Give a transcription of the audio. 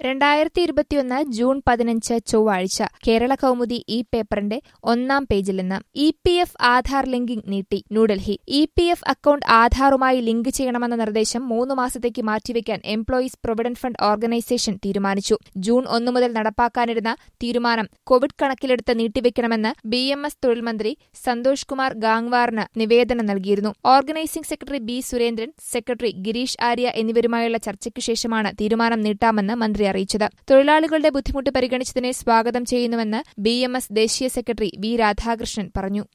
2021 June 15 ചൊവ്വാഴ്ച കേരള കൗമുദി ഈ പേപ്പറിന്റെ ഒന്നാം പേജിൽ നിന്ന് EPF ആധാർ ലിങ്കിംഗ് നീട്ടി. ന്യൂഡൽഹി EPF അക്കൌണ്ട് ആധാറുമായി ലിങ്ക് ചെയ്യണമെന്ന നിർദ്ദേശം 3 മാസത്തേക്ക് മാറ്റിവെക്കാൻ എംപ്ലോയീസ് പ്രൊവിഡന്റ് ഫണ്ട് ഓർഗനൈസേഷൻ തീരുമാനിച്ചു. ജൂൺ 1 മുതൽ നടപ്പാക്കാനിരുന്ന തീരുമാനം കോവിഡ് കണക്കിലെടുത്ത് നീട്ടിവെക്കണമെന്ന് BMS തൊഴിൽ മന്ത്രി സന്തോഷ് കുമാർ ഗാംഗ്വാറിന് നിവേദനം നൽകിയിരുന്നു. Organising secretary B Surendran, secretary Girish Arya എന്നിവരുമായുള്ള ചർച്ചയ്ക്കു ശേഷമാണ് തീരുമാനം നീട്ടാമെന്ന് മന്ത്രി അറിയിച്ചത്. തൊഴിലാളികളുടെ ബുദ്ധിമുട്ട് പരിഗണിച്ചതിനെ സ്വാഗതം ചെയ്യുന്നുവെന്ന് BMS ദേശീയ സെക്രട്ടറി V രാധാകൃഷ്ണൻ പറഞ്ഞു.